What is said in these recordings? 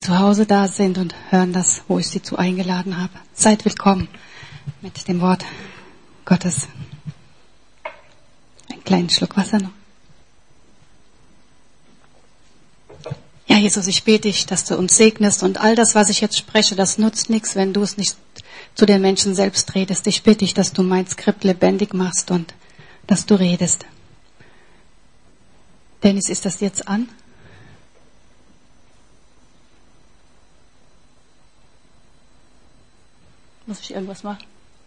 zu Hause da sind und hören das, wo ich sie zu eingeladen habe. Seid willkommen mit dem Wort Gottes. Einen kleinen Schluck Wasser noch. Ja, Jesus, ich bete dich, dass du uns segnest und all das, was ich jetzt spreche, das nutzt nichts, wenn du es nicht zu den Menschen selbst redest. Ich bitte dich, dass du mein Skript lebendig machst und dass du redest. Dennis, ist das jetzt an? Muss ich irgendwas machen?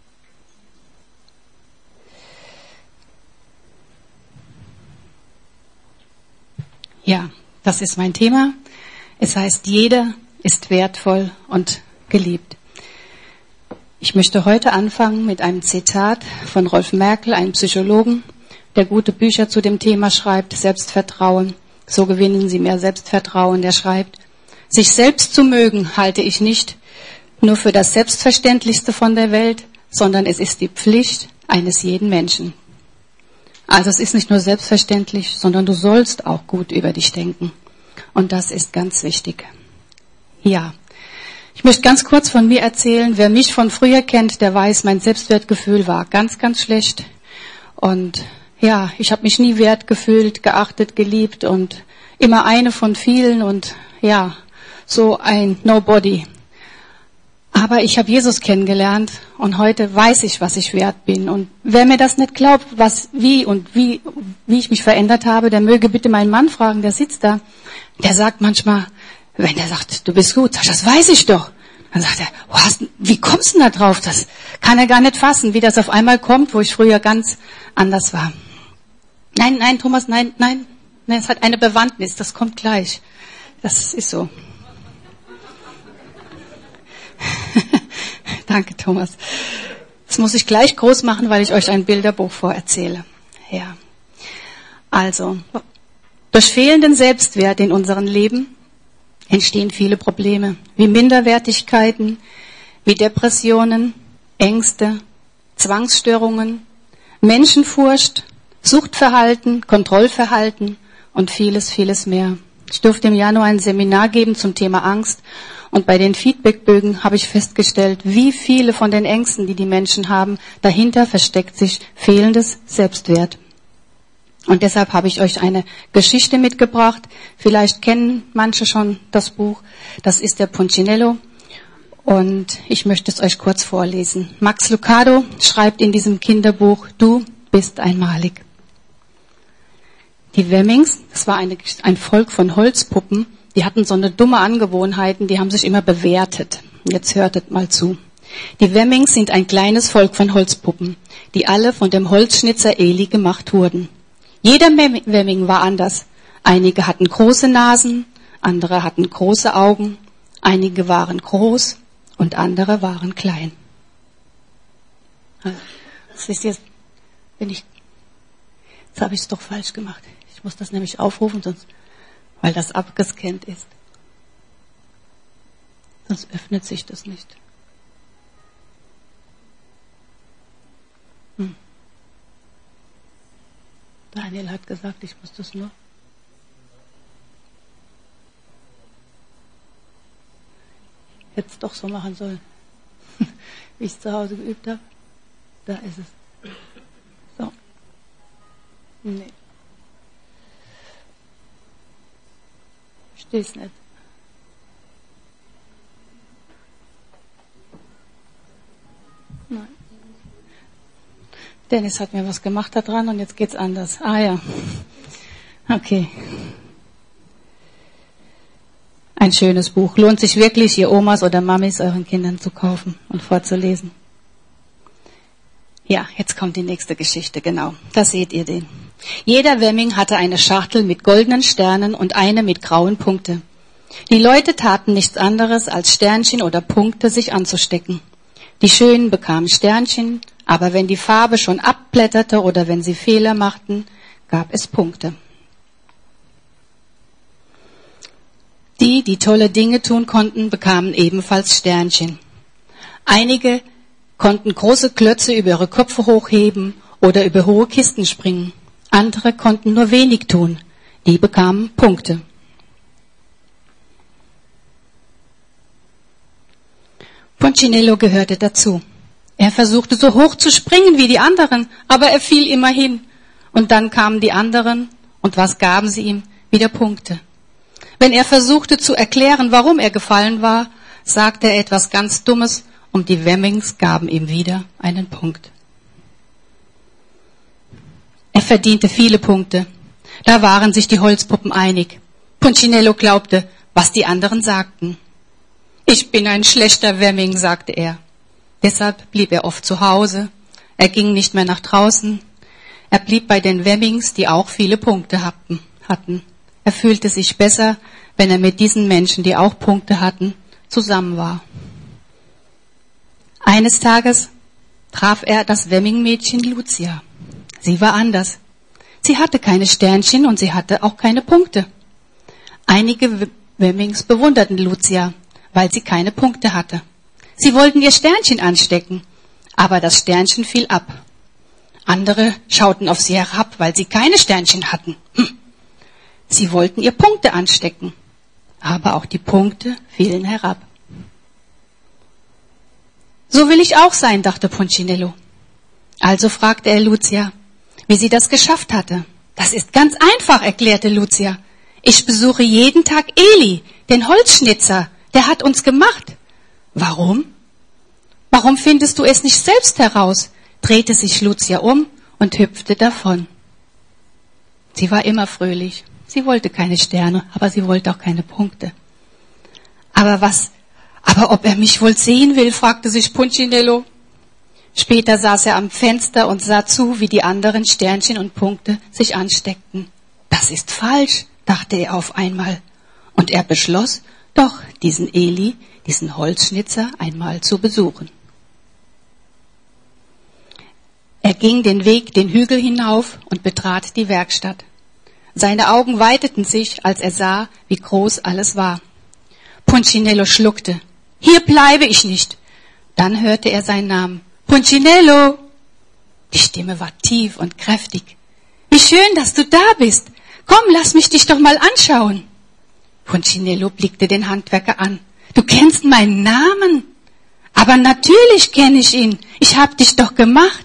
Ja, das ist mein Thema. Es heißt, jeder ist wertvoll und geliebt. Ich möchte heute anfangen mit einem Zitat von Rolf Merkel, einem Psychologen, der gute Bücher zu dem Thema schreibt, Selbstvertrauen. So gewinnen Sie mehr Selbstvertrauen. Der schreibt, sich selbst zu mögen halte ich nicht nur für das Selbstverständlichste von der Welt, sondern es ist die Pflicht eines jeden Menschen. Also es ist nicht nur selbstverständlich, sondern du sollst auch gut über dich denken. Und das ist ganz wichtig. Ja, ich möchte ganz kurz von mir erzählen. Wer mich von früher kennt, der weiß, mein Selbstwertgefühl war ganz, ganz schlecht. Und ja, ich habe mich nie wert gefühlt, geachtet, geliebt und immer eine von vielen und ja, so ein Nobody. Aber ich habe Jesus kennengelernt und heute weiß ich, was ich wert bin. Und wer mir das nicht glaubt, wie ich mich verändert habe, der möge bitte meinen Mann fragen, der sitzt da. Der sagt manchmal, wenn der sagt, du bist gut, sag ich, das weiß ich doch. Dann sagt er, wie kommst du denn da drauf? Das kann er gar nicht fassen, wie das auf einmal kommt, wo ich früher ganz anders war. Nein, Thomas, nein, es hat eine Bewandtnis, das kommt gleich. Das ist so. Danke, Thomas. Das muss ich gleich groß machen, weil ich euch ein Bilderbuch vorerzähle. Ja. Also, durch fehlenden Selbstwert in unserem Leben entstehen viele Probleme, wie Minderwertigkeiten, wie Depressionen, Ängste, Zwangsstörungen, Menschenfurcht, Suchtverhalten, Kontrollverhalten und vieles, vieles mehr. Ich durfte im Januar ein Seminar geben zum Thema Angst und bei den Feedbackbögen habe ich festgestellt, wie viele von den Ängsten, die die Menschen haben, dahinter versteckt sich fehlendes Selbstwert. Und deshalb habe ich euch eine Geschichte mitgebracht. Vielleicht kennen manche schon das Buch. Das ist der Punchinello. Und ich möchte es euch kurz vorlesen. Max Lucado schreibt in diesem Kinderbuch, du bist einmalig. Die Wemmings, das war ein Volk von Holzpuppen, die hatten so eine dumme Angewohnheiten, die haben sich immer bewertet. Jetzt hörtet mal zu. Die Wemmings sind ein kleines Volk von Holzpuppen, die alle von dem Holzschnitzer Eli gemacht wurden. Jeder Wemming war anders. Einige hatten große Nasen, andere hatten große Augen, einige waren groß und andere waren klein. Das ist jetzt habe ich es doch falsch gemacht. Ich muss das nämlich aufrufen, sonst, weil das abgescannt ist. Sonst öffnet sich das nicht. Daniel hat gesagt, ich muss das nur. Hätte es doch so machen sollen, wie ich es zu Hause geübt habe. Da ist es. So. Nee. Versteh's nicht. Nein. Dennis hat mir was gemacht da dran und jetzt geht's anders. Ah ja. Okay. Ein schönes Buch. Lohnt sich wirklich, ihr Omas oder Mamis euren Kindern zu kaufen und vorzulesen. Ja, jetzt kommt die nächste Geschichte, genau. Da seht ihr den. Jeder Wemming hatte eine Schachtel mit goldenen Sternen und eine mit grauen Punkten. Die Leute taten nichts anderes, als Sternchen oder Punkte sich anzustecken. Die Schönen bekamen Sternchen, aber wenn die Farbe schon abblätterte oder wenn sie Fehler machten, gab es Punkte. Die tolle Dinge tun konnten, bekamen ebenfalls Sternchen. Einige konnten große Klötze über ihre Köpfe hochheben oder über hohe Kisten springen. Andere konnten nur wenig tun. Die bekamen Punkte. Punchinello gehörte dazu. Er versuchte so hoch zu springen wie die anderen, aber er fiel immer hin. Und dann kamen die anderen und was gaben sie ihm? Wieder Punkte. Wenn er versuchte zu erklären, warum er gefallen war, sagte er etwas ganz Dummes und die Wemmings gaben ihm wieder einen Punkt. Er verdiente viele Punkte. Da waren sich die Holzpuppen einig. Punchinello glaubte, was die anderen sagten. Ich bin ein schlechter Wemming, sagte er. Deshalb blieb er oft zu Hause. Er ging nicht mehr nach draußen. Er blieb bei den Wemmings, die auch viele Punkte hatten. Er fühlte sich besser, wenn er mit diesen Menschen, die auch Punkte hatten, zusammen war. Eines Tages traf er das Wemming-Mädchen Lucia. Sie war anders. Sie hatte keine Sternchen und sie hatte auch keine Punkte. Einige Wemmings bewunderten Lucia, weil sie keine Punkte hatte. Sie wollten ihr Sternchen anstecken, aber das Sternchen fiel ab. Andere schauten auf sie herab, weil sie keine Sternchen hatten. Sie wollten ihr Punkte anstecken, aber auch die Punkte fielen herab. So will ich auch sein, dachte Punchinello. Also fragte er Lucia, wie sie das geschafft hatte. Das ist ganz einfach, erklärte Lucia. Ich besuche jeden Tag Eli, den Holzschnitzer. Der hat uns gemacht. Warum? Warum findest du es nicht selbst heraus? Drehte sich Lucia um und hüpfte davon. Sie war immer fröhlich. Sie wollte keine Sterne, aber sie wollte auch keine Punkte. Aber ob er mich wohl sehen will, fragte sich Punchinello. Später saß er am Fenster und sah zu, wie die anderen Sternchen und Punkte sich ansteckten. Das ist falsch, dachte er auf einmal. Und er beschloss, doch diesen Eli, diesen Holzschnitzer, einmal zu besuchen. Er ging den Weg den Hügel hinauf und betrat die Werkstatt. Seine Augen weiteten sich, als er sah, wie groß alles war. Punchinello schluckte. Hier bleibe ich nicht. Dann hörte er seinen Namen. Punchinello! Die Stimme war tief und kräftig. Wie schön, dass du da bist. Komm, lass mich dich doch mal anschauen. Punchinello blickte den Handwerker an. Du kennst meinen Namen? Aber natürlich kenne ich ihn. Ich hab dich doch gemacht.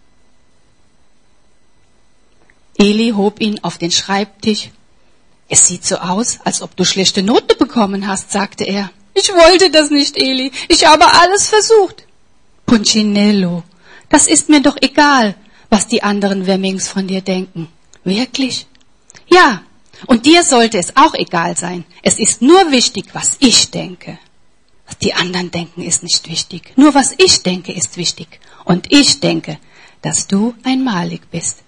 Eli hob ihn auf den Schreibtisch. Es sieht so aus, als ob du schlechte Noten bekommen hast, sagte er. Ich wollte das nicht, Eli. Ich habe alles versucht. Punchinello, das ist mir doch egal, was die anderen Wemmings von dir denken. Wirklich? Ja, und dir sollte es auch egal sein. Es ist nur wichtig, was ich denke. Was die anderen denken, ist nicht wichtig. Nur was ich denke, ist wichtig. Und ich denke, dass du einmalig bist.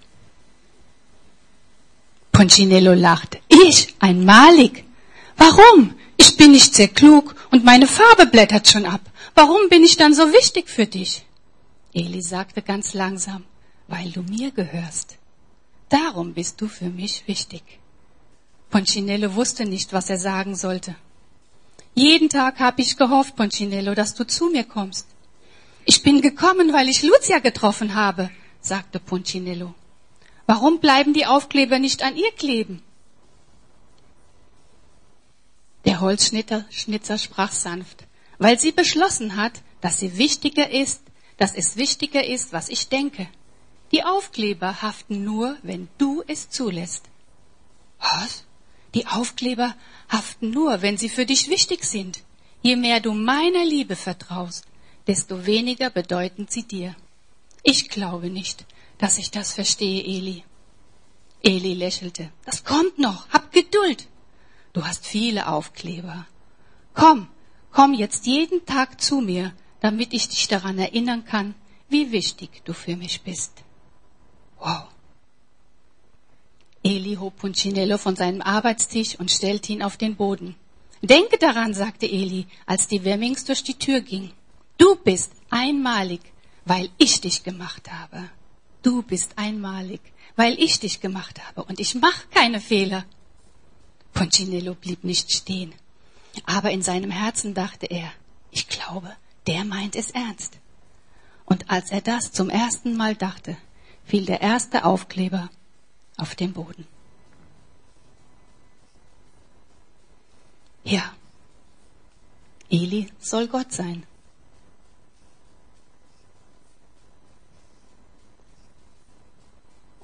Punchinello lachte. Ich? Einmalig? Warum? Ich bin nicht sehr klug und meine Farbe blättert schon ab. Warum bin ich dann so wichtig für dich? Eli sagte ganz langsam, weil du mir gehörst. Darum bist du für mich wichtig. Punchinello wusste nicht, was er sagen sollte. Jeden Tag habe ich gehofft, Punchinello, dass du zu mir kommst. Ich bin gekommen, weil ich Lucia getroffen habe, sagte Punchinello. Warum bleiben die Aufkleber nicht an ihr kleben? Der Holzschnitzer sprach sanft, weil sie beschlossen hat, dass es wichtiger ist, was ich denke. Die Aufkleber haften nur, wenn du es zulässt. Was? Die Aufkleber haften nur, wenn sie für dich wichtig sind. Je mehr du meiner Liebe vertraust, desto weniger bedeuten sie dir. Ich glaube nicht, dass ich das verstehe, Eli. Eli lächelte. Das kommt noch. Hab Geduld. Du hast viele Aufkleber. Komm jetzt jeden Tag zu mir, damit ich dich daran erinnern kann, wie wichtig du für mich bist. Wow. Eli hob Punchinello von seinem Arbeitstisch und stellte ihn auf den Boden. Denke daran, sagte Eli, als die Wemmings durch die Tür ging. Du bist einmalig, weil ich dich gemacht habe. Du bist einmalig, weil ich dich gemacht habe und ich mache keine Fehler. Punchinello blieb nicht stehen, aber in seinem Herzen dachte er, ich glaube, der meint es ernst. Und als er das zum ersten Mal dachte, fiel der erste Aufkleber auf den Boden. Ja, Eli soll Gott sein.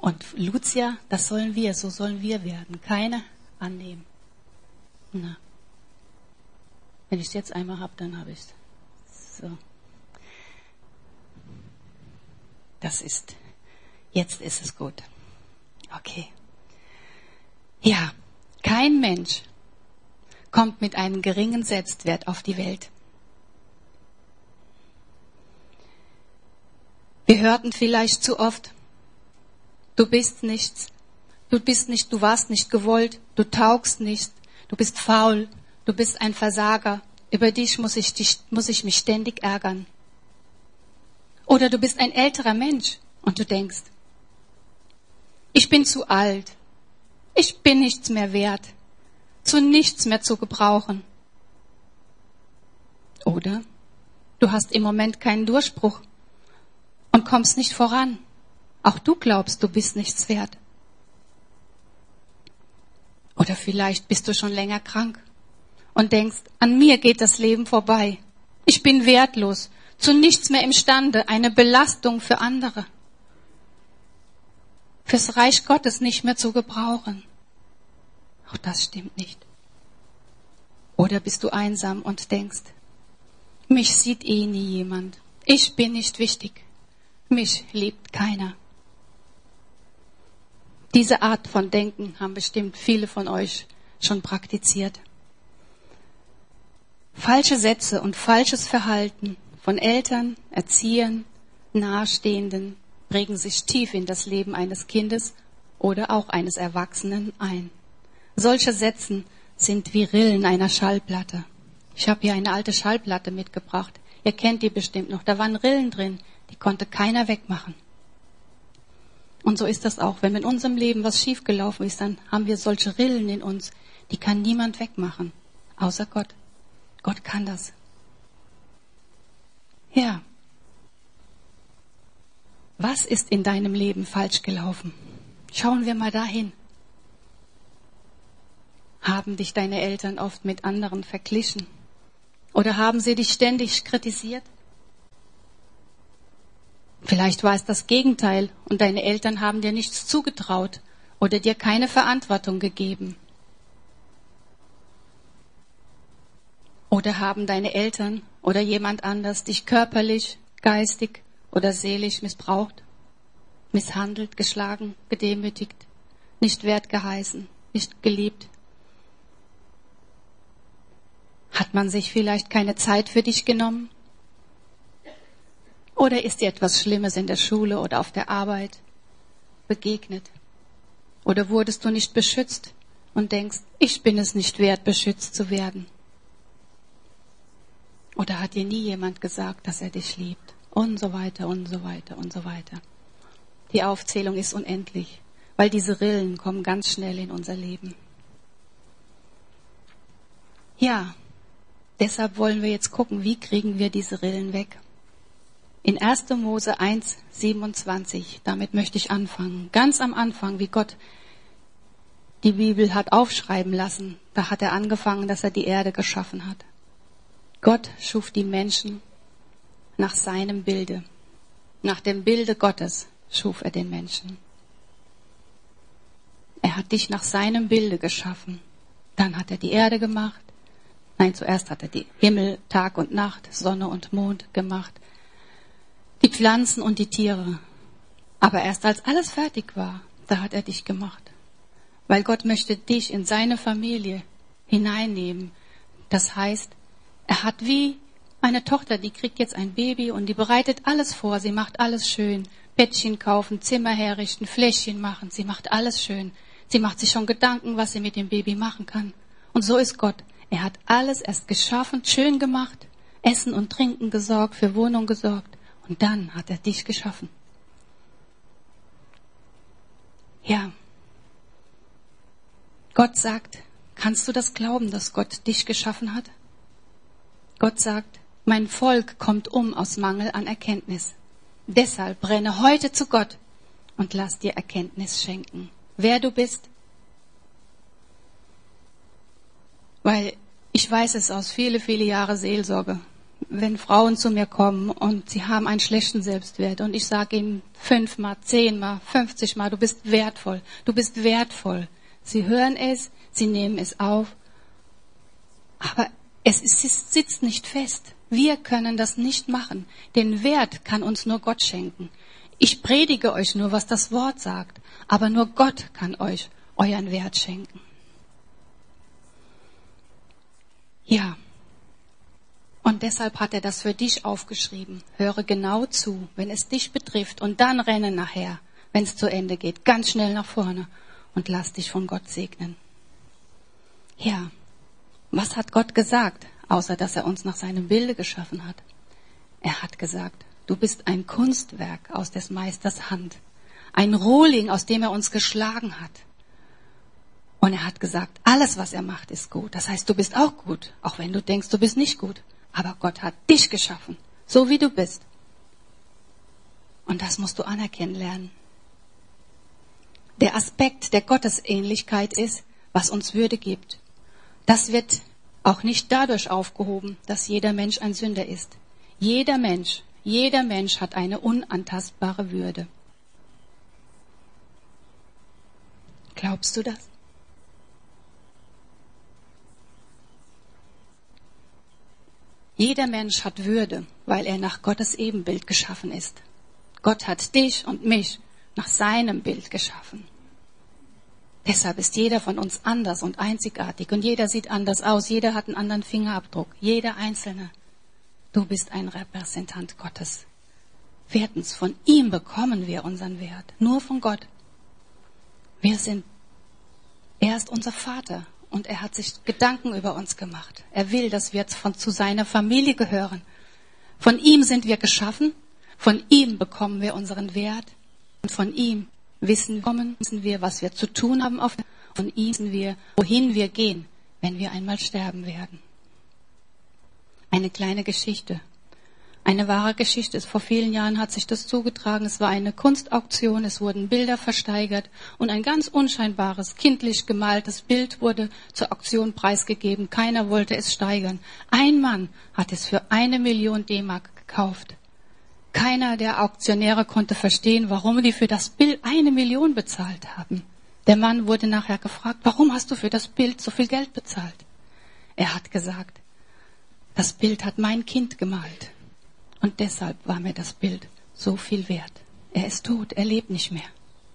Und Lucia, das sollen wir, so sollen wir werden. Keine annehmen. Na. Wenn ich es jetzt einmal habe, dann habe ich es. So. Jetzt ist es gut. Okay. Ja, kein Mensch kommt mit einem geringen Selbstwert auf die Welt. Wir hörten vielleicht zu oft, du bist nichts, du warst nicht gewollt, du taugst nicht, du bist faul, du bist ein Versager, über dich muss ich mich ständig ärgern. Oder du bist ein älterer Mensch und du denkst, ich bin zu alt, ich bin nichts mehr wert, zu nichts mehr zu gebrauchen. Oder du hast im Moment keinen Durchbruch und kommst nicht voran. Auch du glaubst, du bist nichts wert. Oder vielleicht bist du schon länger krank und denkst, an mir geht das Leben vorbei. Ich bin wertlos, zu nichts mehr imstande, eine Belastung für andere. Fürs Reich Gottes nicht mehr zu gebrauchen. Auch das stimmt nicht. Oder bist du einsam und denkst, mich sieht eh nie jemand. Ich bin nicht wichtig. Mich liebt keiner. Diese Art von Denken haben bestimmt viele von euch schon praktiziert. Falsche Sätze und falsches Verhalten von Eltern, Erziehern, Nahestehenden prägen sich tief in das Leben eines Kindes oder auch eines Erwachsenen ein. Solche Sätze sind wie Rillen einer Schallplatte. Ich habe hier eine alte Schallplatte mitgebracht. Ihr kennt die bestimmt noch. Da waren Rillen drin, die konnte keiner wegmachen. Und so ist das auch. Wenn in unserem Leben was schiefgelaufen ist, dann haben wir solche Rillen in uns, die kann niemand wegmachen, außer Gott. Gott kann das. Ja. Was ist in deinem Leben falsch gelaufen? Schauen wir mal dahin. Haben dich deine Eltern oft mit anderen verglichen? Oder haben sie dich ständig kritisiert? Vielleicht war es das Gegenteil und deine Eltern haben dir nichts zugetraut oder dir keine Verantwortung gegeben. Oder haben deine Eltern oder jemand anders dich körperlich, geistig oder seelisch missbraucht, misshandelt, geschlagen, gedemütigt, nicht wertgeheißen, nicht geliebt? Hat man sich vielleicht keine Zeit für dich genommen? Oder ist dir etwas Schlimmes in der Schule oder auf der Arbeit begegnet? Oder wurdest du nicht beschützt und denkst, ich bin es nicht wert, beschützt zu werden? Oder hat dir nie jemand gesagt, dass er dich liebt? Und so weiter und so weiter und so weiter. Die Aufzählung ist unendlich, weil diese Rillen kommen ganz schnell in unser Leben. Ja, deshalb wollen wir jetzt gucken, wie kriegen wir diese Rillen weg. In 1. Mose 1, 27, damit möchte ich anfangen. Ganz am Anfang, wie Gott die Bibel hat aufschreiben lassen, da hat er angefangen, dass er die Erde geschaffen hat. Gott schuf die Menschen nach seinem Bilde. Nach dem Bilde Gottes schuf er den Menschen. Er hat dich nach seinem Bilde geschaffen. Dann hat er die Erde gemacht. Nein, zuerst hat er die Himmel, Tag und Nacht, Sonne und Mond gemacht. Die Pflanzen und die Tiere. Aber erst als alles fertig war, da hat er dich gemacht. Weil Gott möchte dich in seine Familie hineinnehmen. Das heißt, er hat wie eine Tochter, die kriegt jetzt ein Baby und die bereitet alles vor. Sie macht alles schön. Bettchen kaufen, Zimmer herrichten, Fläschchen machen. Sie macht alles schön. Sie macht sich schon Gedanken, was sie mit dem Baby machen kann. Und so ist Gott. Er hat alles erst geschaffen, schön gemacht, Essen und Trinken gesorgt, für Wohnung gesorgt. Und dann hat er dich geschaffen. Ja. Gott sagt, kannst du das glauben, dass Gott dich geschaffen hat? Gott sagt, mein Volk kommt aus Mangel an Erkenntnis. Deshalb brenne heute zu Gott und lass dir Erkenntnis schenken. Wer du bist? Weil ich weiß es aus viele Jahre Seelsorge. wenn Frauen zu mir kommen und sie haben einen schlechten Selbstwert und ich sage ihnen 5-mal, 10-mal, 50-mal, du bist wertvoll, du bist wertvoll. Sie hören es, sie nehmen es auf, aber es sitzt nicht fest. Wir können das nicht machen. Den Wert kann uns nur Gott schenken. Ich predige euch nur, was das Wort sagt, aber nur Gott kann euch euren Wert schenken. Ja. Und deshalb hat er das für dich aufgeschrieben. Höre genau zu, wenn es dich betrifft, und dann renne nachher, wenn es zu Ende geht, ganz schnell nach vorne und lass dich von Gott segnen. Ja, was hat Gott gesagt, außer dass er uns nach seinem Bilde geschaffen hat? Er hat gesagt, du bist ein Kunstwerk aus des Meisters Hand, ein Rohling, aus dem er uns geschlagen hat. Und er hat gesagt, alles, was er macht, ist gut. Das heißt, du bist auch gut, auch wenn du denkst, du bist nicht gut. Aber Gott hat dich geschaffen, so wie du bist. Und das musst du anerkennen lernen. Der Aspekt der Gottesähnlichkeit ist, was uns Würde gibt. Das wird auch nicht dadurch aufgehoben, dass jeder Mensch ein Sünder ist. Jeder Mensch hat eine unantastbare Würde. Glaubst du das? Jeder Mensch hat Würde, weil er nach Gottes Ebenbild geschaffen ist. Gott hat dich und mich nach seinem Bild geschaffen. Deshalb ist jeder von uns anders und einzigartig und jeder sieht anders aus, jeder hat einen anderen Fingerabdruck, jeder Einzelne. Du bist ein Repräsentant Gottes. Viertens, von ihm bekommen wir unseren Wert, nur von Gott. Er ist unser Vater. Und er hat sich Gedanken über uns gemacht. Er will, dass wir zu seiner Familie gehören. Von ihm sind wir geschaffen. Von ihm bekommen wir unseren Wert. Und von ihm wissen wir, was wir zu tun haben. Von ihm wissen wir, wohin wir gehen, wenn wir einmal sterben werden. Eine kleine Geschichte. Eine wahre Geschichte ist, vor vielen Jahren hat sich das zugetragen. Es war eine Kunstauktion, es wurden Bilder versteigert und ein ganz unscheinbares, kindlich gemaltes Bild wurde zur Auktion preisgegeben. Keiner wollte es steigern. Ein Mann hat es für 1 Million D-Mark gekauft. Keiner der Auktionäre konnte verstehen, warum die für das Bild 1 Million bezahlt haben. Der Mann wurde nachher gefragt, warum hast du für das Bild so viel Geld bezahlt? Er hat gesagt, das Bild hat mein Kind gemalt. Und deshalb war mir das Bild so viel wert. Er ist tot, er lebt nicht mehr.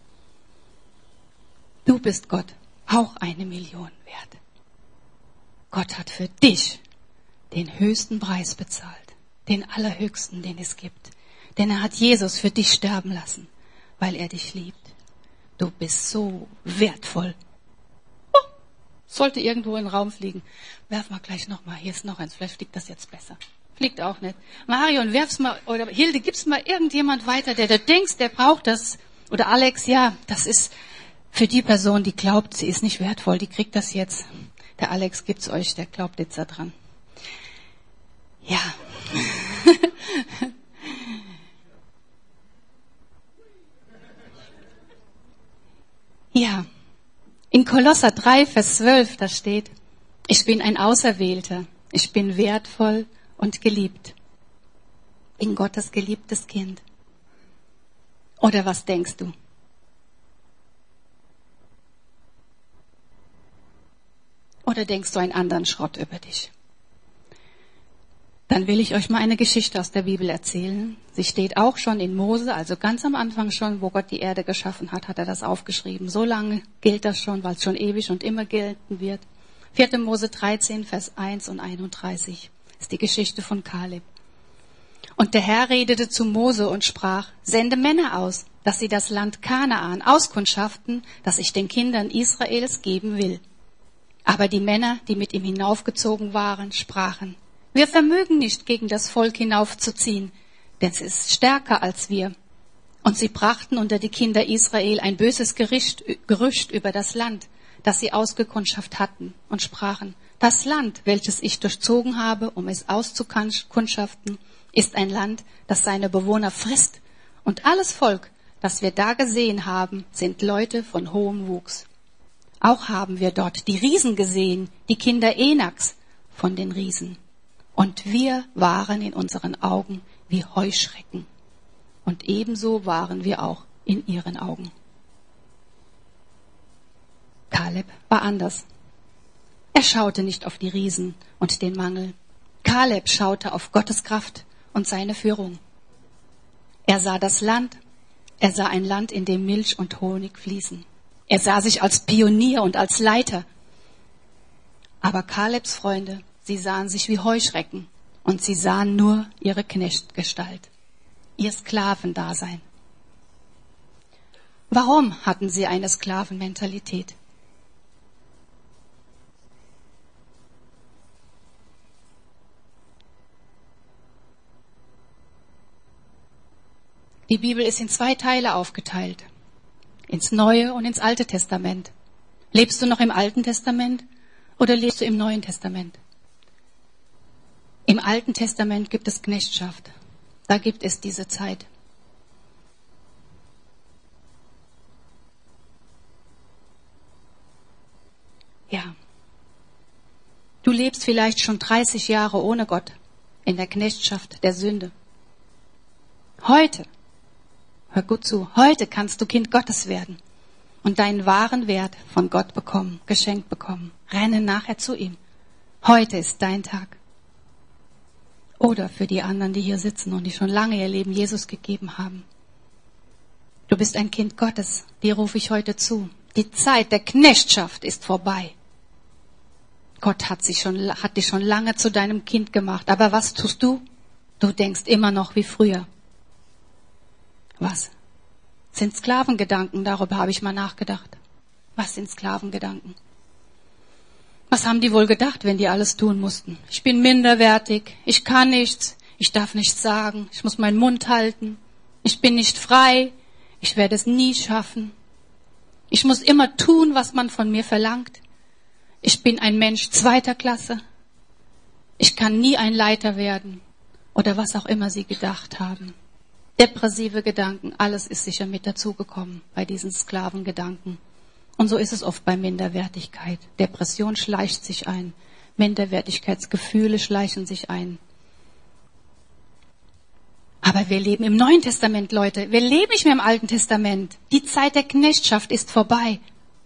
Du bist Gott auch 1 Million wert. Gott hat für dich den höchsten Preis bezahlt, den allerhöchsten, den es gibt. Denn er hat Jesus für dich sterben lassen, weil er dich liebt. Du bist so wertvoll. Oh, sollte irgendwo in den Raum fliegen. Werf mal gleich nochmal. Hier ist noch eins. Vielleicht fliegt das jetzt besser. Fliegt auch nicht. Marion, werf's mal, oder Hilde, gib's mal irgendjemand weiter, der du denkst, der braucht das. Oder Alex, ja, das ist für die Person, die glaubt, sie ist nicht wertvoll, die kriegt das jetzt. Der Alex gibt's euch, der glaubt jetzt daran. Ja. Ja. In Kolosser 3, Vers 12, da steht, ich bin ein Auserwählter, ich bin wertvoll und geliebt. Bin Gottes geliebtes Kind. Oder was denkst du? Oder denkst du einen anderen Schrott über dich? Dann will ich euch mal eine Geschichte aus der Bibel erzählen. Sie steht auch schon in Mose, also ganz am Anfang schon, wo Gott die Erde geschaffen hat, hat er das aufgeschrieben. So lange gilt das schon, weil es schon ewig und immer gelten wird. 4. Mose 13, Vers 1 und 31. Ist die Geschichte von Kaleb. Und der Herr redete zu Mose und sprach, sende Männer aus, dass sie das Land Kanaan auskundschaften, das ich den Kindern Israels geben will. Aber die Männer, die mit ihm hinaufgezogen waren, sprachen, wir vermögen nicht, gegen das Volk hinaufzuziehen, denn es ist stärker als wir. Und sie brachten unter die Kinder Israel ein böses Gerücht über das Land, das sie ausgekundschafft hatten, und sprachen, das Land, welches ich durchzogen habe, um es auszukundschaften, ist ein Land, das seine Bewohner frisst. Und alles Volk, das wir da gesehen haben, sind Leute von hohem Wuchs. Auch haben wir dort die Riesen gesehen, die Kinder Enaks von den Riesen. Und wir waren in unseren Augen wie Heuschrecken. Und ebenso waren wir auch in ihren Augen. Kaleb war anders. Er schaute nicht auf die Riesen und den Mangel. Kaleb schaute auf Gottes Kraft und seine Führung. Er sah das Land. Er sah ein Land, in dem Milch und Honig fließen. Er sah sich als Pionier und als Leiter. Aber Kalebs Freunde, sie sahen sich wie Heuschrecken und sie sahen nur ihre Knechtgestalt, ihr Sklavendasein. Warum hatten sie eine Sklavenmentalität? Die Bibel ist in 2 Teile aufgeteilt, ins Neue und ins Alte Testament. Lebst du noch im Alten Testament oder lebst du im Neuen Testament? Im Alten Testament gibt es Knechtschaft. Da gibt es diese Zeit. Ja. Du lebst vielleicht schon 30 Jahre ohne Gott in der Knechtschaft der Sünde. Heute, hör gut zu, heute kannst du Kind Gottes werden und deinen wahren Wert von Gott bekommen, geschenkt bekommen. Renne nachher zu ihm. Heute ist dein Tag. Oder für die anderen, die hier sitzen und die schon lange ihr Leben Jesus gegeben haben. Du bist ein Kind Gottes, dir rufe ich heute zu. Die Zeit der Knechtschaft ist vorbei. Gott hat dich schon lange zu deinem Kind gemacht. Aber was tust du? Du denkst immer noch wie früher. Was? Sind Sklavengedanken? Darüber habe ich mal nachgedacht. Was sind Sklavengedanken? Was haben die wohl gedacht, wenn die alles tun mussten? Ich bin minderwertig, ich kann nichts, ich darf nichts sagen, ich muss meinen Mund halten, ich bin nicht frei, ich werde es nie schaffen. Ich muss immer tun, was man von mir verlangt. Ich bin ein Mensch 2. Klasse. Ich kann nie ein Leiter werden. Oder was auch immer sie gedacht haben. Depressive Gedanken, alles ist sicher mit dazugekommen bei diesen Sklavengedanken. Und so ist es oft bei Minderwertigkeit. Depression schleicht sich ein. Minderwertigkeitsgefühle schleichen sich ein. Aber wir leben im Neuen Testament, Leute. Wir leben nicht mehr im Alten Testament. Die Zeit der Knechtschaft ist vorbei.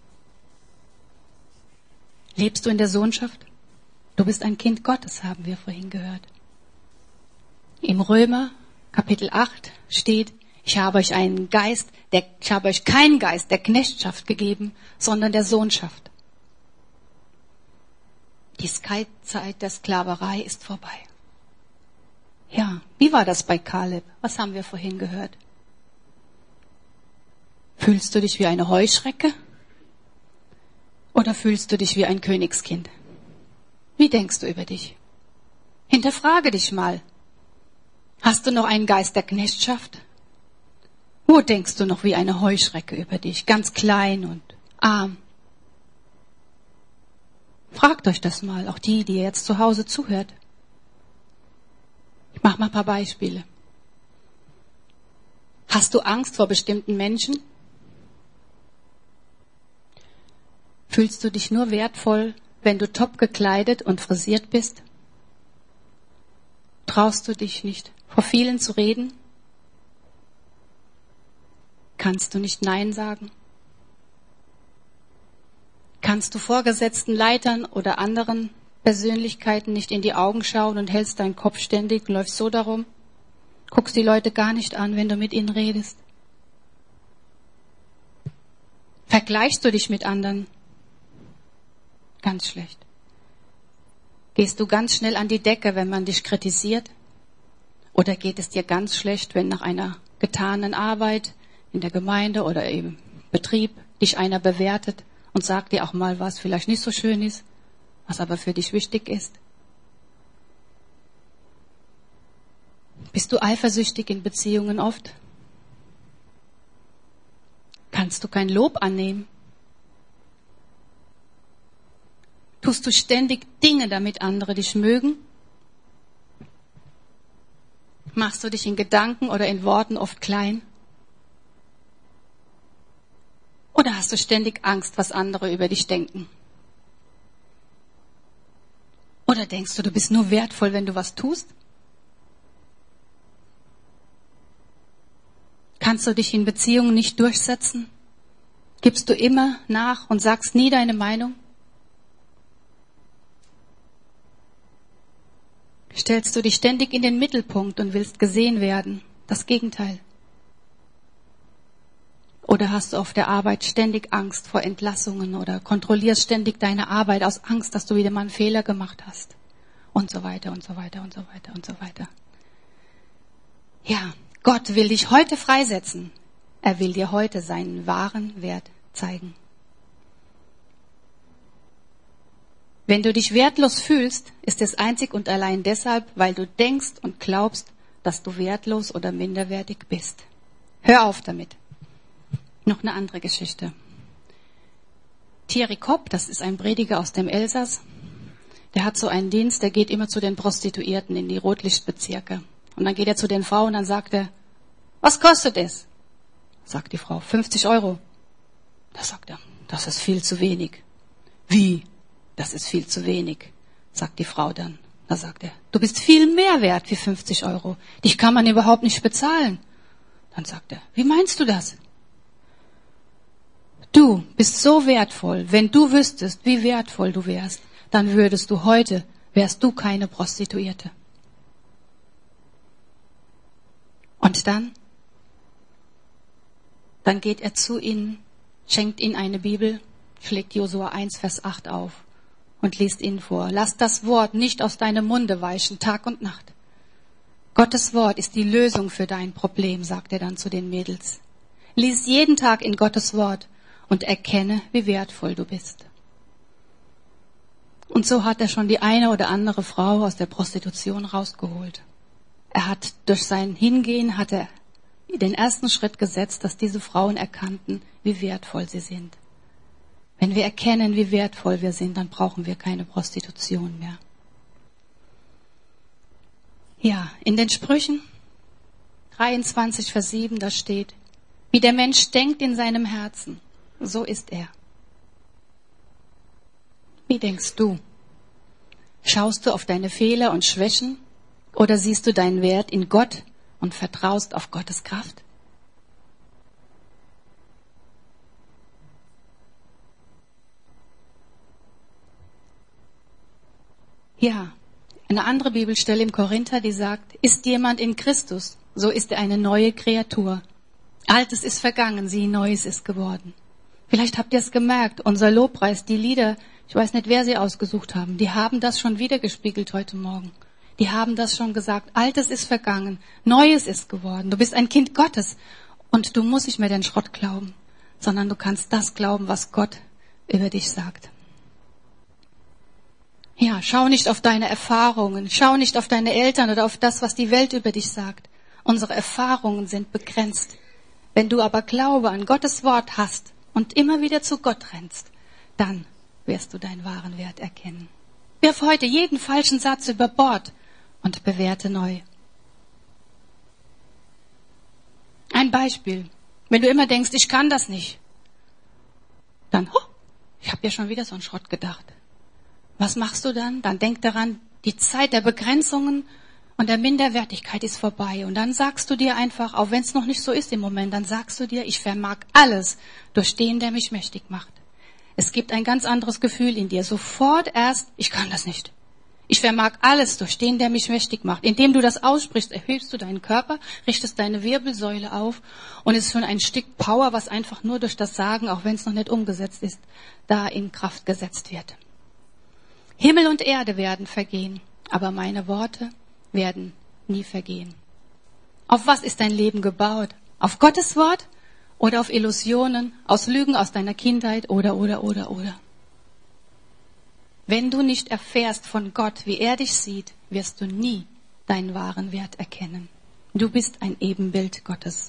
Lebst du in der Sohnschaft? Du bist ein Kind Gottes, haben wir vorhin gehört. Im Römer Kapitel 8 steht, ich habe euch keinen Geist der Knechtschaft gegeben, sondern der Sohnschaft. Die Zeit der Sklaverei ist vorbei. Ja, wie war das bei Kaleb? Was haben wir vorhin gehört? Fühlst du dich wie eine Heuschrecke? Oder fühlst du dich wie ein Königskind? Wie denkst du über dich? Hinterfrage dich mal. Hast du noch einen Geist der Knechtschaft? Wo denkst du noch wie eine Heuschrecke über dich? Ganz klein und arm. Fragt euch das mal, auch die jetzt zu Hause zuhört. Ich mache mal ein paar Beispiele. Hast du Angst vor bestimmten Menschen? Fühlst du dich nur wertvoll, wenn du top gekleidet und frisiert bist? Traust du dich nicht, vor vielen zu reden? Kannst du nicht Nein sagen? Kannst du Vorgesetzten, Leitern oder anderen Persönlichkeiten nicht in die Augen schauen und hältst deinen Kopf ständig, läufst so darum? Guckst die Leute gar nicht an, wenn du mit ihnen redest? Vergleichst du dich mit anderen? Ganz schlecht. Gehst du ganz schnell an die Decke, wenn man dich kritisiert? Oder geht es dir ganz schlecht, wenn nach einer getanen Arbeit in der Gemeinde oder im Betrieb dich einer bewertet und sagt dir auch mal, was vielleicht nicht so schön ist, was aber für dich wichtig ist? Bist du eifersüchtig in Beziehungen oft? Kannst du kein Lob annehmen? Tust du ständig Dinge, damit andere dich mögen? Machst du dich in Gedanken oder in Worten oft klein? Oder hast du ständig Angst, was andere über dich denken? Oder denkst du, du bist nur wertvoll, wenn du was tust? Kannst du dich in Beziehungen nicht durchsetzen? Gibst du immer nach und sagst nie deine Meinung? Stellst du dich ständig in den Mittelpunkt und willst gesehen werden? Das Gegenteil. Oder hast du auf der Arbeit ständig Angst vor Entlassungen oder kontrollierst ständig deine Arbeit aus Angst, dass du wieder mal einen Fehler gemacht hast? Und so weiter und so weiter und so weiter und so weiter. Ja, Gott will dich heute freisetzen. Er will dir heute seinen wahren Wert zeigen. Wenn du dich wertlos fühlst, ist es einzig und allein deshalb, weil du denkst und glaubst, dass du wertlos oder minderwertig bist. Hör auf damit. Noch eine andere Geschichte. Thierry Kopp, das ist ein Prediger aus dem Elsass, der hat so einen Dienst, der geht immer zu den Prostituierten in die Rotlichtbezirke. Und dann geht er zu den Frauen und dann sagt er, was kostet es? Sagt die Frau, 50 €. Da sagt er, das ist viel zu wenig. Wie? Das ist viel zu wenig, sagt die Frau dann. Da sagt er, du bist viel mehr wert wie 50 €. Dich kann man überhaupt nicht bezahlen. Dann sagt er, wie meinst du das? Du bist so wertvoll. Wenn du wüsstest, wie wertvoll du wärst, dann wärst du keine Prostituierte. Und dann geht er zu ihnen, schenkt ihnen eine Bibel, schlägt Josua 1, Vers 8 auf und liest ihnen vor. Lass das Wort nicht aus deinem Munde weichen, Tag und Nacht. Gottes Wort ist die Lösung für dein Problem, sagt er dann zu den Mädels. Lies jeden Tag in Gottes Wort und erkenne, wie wertvoll du bist. Und so hat er schon die eine oder andere Frau aus der Prostitution rausgeholt. Durch sein Hingehen hat er den ersten Schritt gesetzt, dass diese Frauen erkannten, wie wertvoll sie sind. Wenn wir erkennen, wie wertvoll wir sind, dann brauchen wir keine Prostitution mehr. Ja, in den Sprüchen 23, Vers 7, da steht, wie der Mensch denkt in seinem Herzen, so ist er. Wie denkst du? Schaust du auf deine Fehler und Schwächen oder siehst du deinen Wert in Gott und vertraust auf Gottes Kraft? Ja, eine andere Bibelstelle im Korinther, die sagt, ist jemand in Christus, so ist er eine neue Kreatur. Altes ist vergangen, siehe, Neues ist geworden. Vielleicht habt ihr es gemerkt, unser Lobpreis, die Lieder, ich weiß nicht, wer sie ausgesucht haben, die haben das schon wiedergespiegelt heute Morgen. Die haben das schon gesagt, Altes ist vergangen, Neues ist geworden. Du bist ein Kind Gottes und du musst nicht mehr den Schrott glauben, sondern du kannst das glauben, was Gott über dich sagt. Ja, schau nicht auf deine Erfahrungen, schau nicht auf deine Eltern oder auf das, was die Welt über dich sagt. Unsere Erfahrungen sind begrenzt. Wenn du aber Glaube an Gottes Wort hast und immer wieder zu Gott rennst, dann wirst du deinen wahren Wert erkennen. Wirf heute jeden falschen Satz über Bord und bewerte neu. Ein Beispiel. Wenn du immer denkst, ich kann das nicht, dann, ich habe ja schon wieder so einen Schrott gedacht. Was machst du dann? Dann denk daran, die Zeit der Begrenzungen und der Minderwertigkeit ist vorbei. Und dann sagst du dir einfach, auch wenn es noch nicht so ist im Moment, dann sagst du dir, ich vermag alles durch den, der mich mächtig macht. Es gibt ein ganz anderes Gefühl in dir. Sofort erst, ich kann das nicht. Ich vermag alles durch den, der mich mächtig macht. Indem du das aussprichst, erhöhst du deinen Körper, richtest deine Wirbelsäule auf und es ist schon ein Stück Power, was einfach nur durch das Sagen, auch wenn es noch nicht umgesetzt ist, da in Kraft gesetzt wird. Himmel und Erde werden vergehen, aber meine Worte werden nie vergehen. Auf was ist dein Leben gebaut? Auf Gottes Wort oder auf Illusionen, aus Lügen aus deiner Kindheit oder. Wenn du nicht erfährst von Gott, wie er dich sieht, wirst du nie deinen wahren Wert erkennen. Du bist ein Ebenbild Gottes.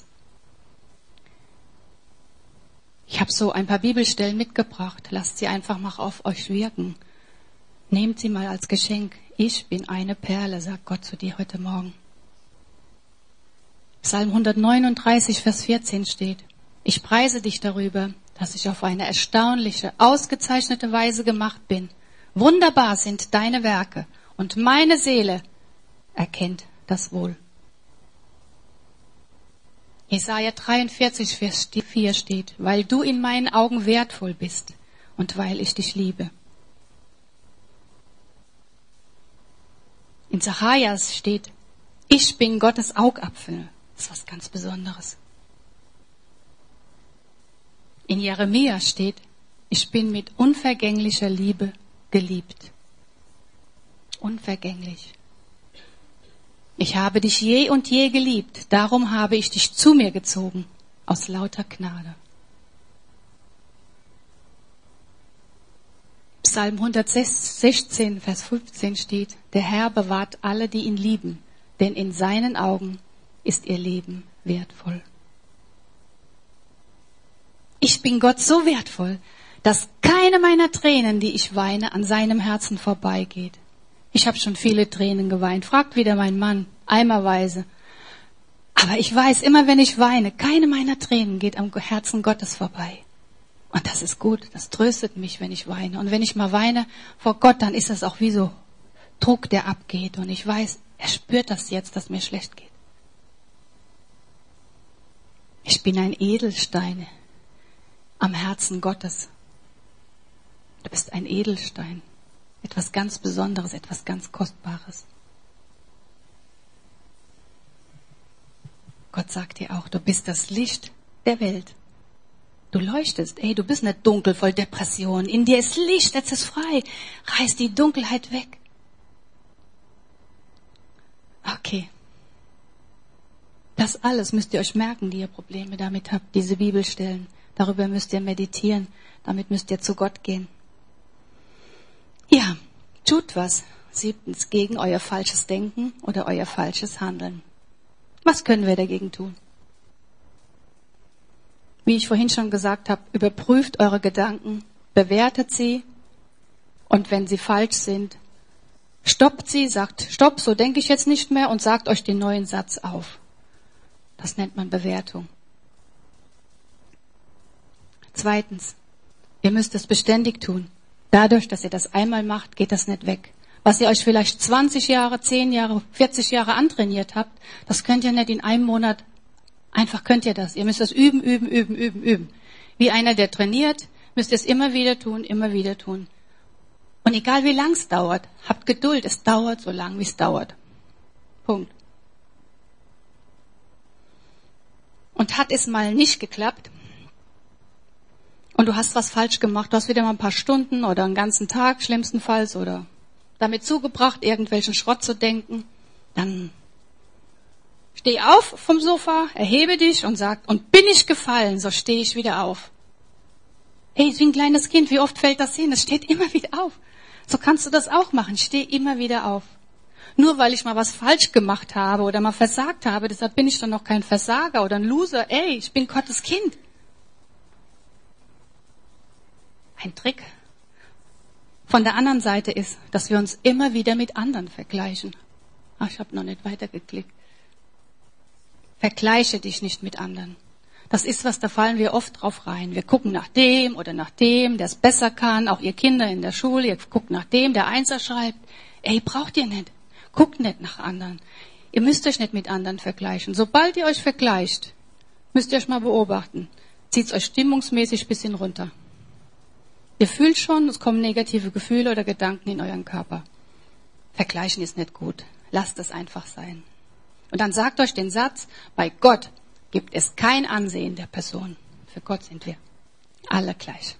Ich habe so ein paar Bibelstellen mitgebracht. Lasst sie einfach mal auf euch wirken. Nehmt sie mal als Geschenk. Ich bin eine Perle, sagt Gott zu dir heute Morgen. Psalm 139, Vers 14 steht, ich preise dich darüber, dass ich auf eine erstaunliche, ausgezeichnete Weise gemacht bin. Wunderbar sind deine Werke und meine Seele erkennt das wohl. Jesaja 43, Vers 4 steht, weil du in meinen Augen wertvoll bist und weil ich dich liebe. In Zacharias steht, ich bin Gottes Augapfel. Das ist was ganz Besonderes. In Jeremia steht, ich bin mit unvergänglicher Liebe geliebt. Unvergänglich. Ich habe dich je und je geliebt, darum habe ich dich zu mir gezogen, aus lauter Gnade. Psalm 116, Vers 15 steht, der Herr bewahrt alle, die ihn lieben, denn in seinen Augen ist ihr Leben wertvoll. Ich bin Gott so wertvoll, dass keine meiner Tränen, die ich weine, an seinem Herzen vorbeigeht. Ich habe schon viele Tränen geweint. Fragt wieder mein Mann, eimerweise. Aber ich weiß, immer wenn ich weine, keine meiner Tränen geht am Herzen Gottes vorbei. Und das ist gut, das tröstet mich, wenn ich weine. Und wenn ich mal weine vor Gott, dann ist das auch wie so Druck, der abgeht. Und ich weiß, er spürt das jetzt, dass mir schlecht geht. Ich bin ein Edelstein am Herzen Gottes. Du bist ein Edelstein. Etwas ganz Besonderes, etwas ganz Kostbares. Gott sagt dir auch, du bist das Licht der Welt. Du leuchtest, du bist nicht dunkel, voll Depression. In dir ist Licht, setz es frei. Reiß die Dunkelheit weg. Okay. Das alles müsst ihr euch merken, die ihr Probleme damit habt, diese Bibelstellen. Darüber müsst ihr meditieren, damit müsst ihr zu Gott gehen. Ja, tut was. 7. gegen euer falsches Denken oder euer falsches Handeln. Was können wir dagegen tun? Wie ich vorhin schon gesagt habe, überprüft eure Gedanken, bewertet sie und wenn sie falsch sind, stoppt sie, sagt, stopp, so denke ich jetzt nicht mehr und sagt euch den neuen Satz auf. Das nennt man Bewertung. 2. Ihr müsst es beständig tun. Dadurch, dass ihr das einmal macht, geht das nicht weg. Was ihr euch vielleicht 20 Jahre, 10 Jahre, 40 Jahre antrainiert habt, das könnt ihr nicht in einem Monat, einfach könnt ihr das. Ihr müsst das üben. Wie einer, der trainiert, müsst ihr es immer wieder tun. Und egal wie lang es dauert, habt Geduld, es dauert so lang, wie es dauert. Punkt. Und hat es mal nicht geklappt, und du hast was falsch gemacht, du hast wieder mal ein paar Stunden oder einen ganzen Tag schlimmstenfalls oder damit zugebracht, irgendwelchen Schrott zu denken, dann steh auf vom Sofa, erhebe dich und sag, und bin ich gefallen, so stehe ich wieder auf. Hey, wie ein kleines Kind, wie oft fällt das hin? Es steht immer wieder auf. So kannst du das auch machen, steh immer wieder auf. Nur weil ich mal was falsch gemacht habe oder mal versagt habe, deshalb bin ich dann noch kein Versager oder ein Loser. Ich bin Gottes Kind. Ein Trick von der anderen Seite ist, dass wir uns immer wieder mit anderen vergleichen. Ich habe noch nicht weitergeklickt. Vergleiche dich nicht mit anderen. Das ist was, da fallen wir oft drauf rein. Wir gucken nach dem oder nach dem, der es besser kann. Auch ihr Kinder in der Schule, ihr guckt nach dem, der Einser schreibt. Braucht ihr nicht. Guckt nicht nach anderen. Ihr müsst euch nicht mit anderen vergleichen. Sobald ihr euch vergleicht, müsst ihr euch mal beobachten. Zieht es euch stimmungsmäßig ein bisschen runter. Ihr fühlt schon, es kommen negative Gefühle oder Gedanken in euren Körper. Vergleichen ist nicht gut. Lasst es einfach sein. Und dann sagt euch den Satz, bei Gott gibt es kein Ansehen der Person. Für Gott sind wir alle gleich.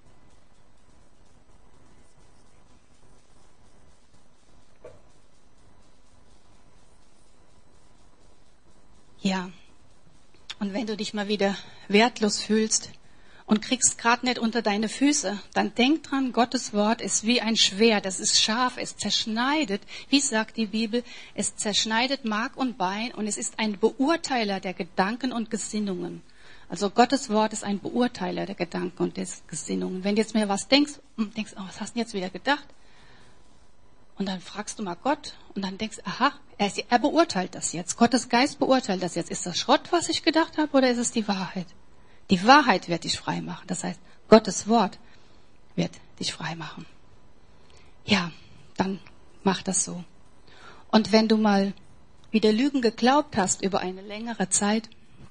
Ja, und wenn du dich mal wieder wertlos fühlst, und kriegst gerade nicht unter deine Füße, dann denk dran, Gottes Wort ist wie ein Schwert, es ist scharf, es zerschneidet. Wie sagt die Bibel? Es zerschneidet Mark und Bein und es ist ein Beurteiler der Gedanken und Gesinnungen. Also Gottes Wort ist ein Beurteiler der Gedanken und des Gesinnungen. Wenn du jetzt mir was denkst, was hast du jetzt wieder gedacht? Und dann fragst du mal Gott und dann denkst, er beurteilt das jetzt. Gottes Geist beurteilt das jetzt. Ist das Schrott, was ich gedacht habe, oder ist es die Wahrheit? Die Wahrheit wird dich frei machen. Das heißt, Gottes Wort wird dich frei machen. Ja, dann mach das so. Und wenn du mal wieder Lügen geglaubt hast über eine längere Zeit,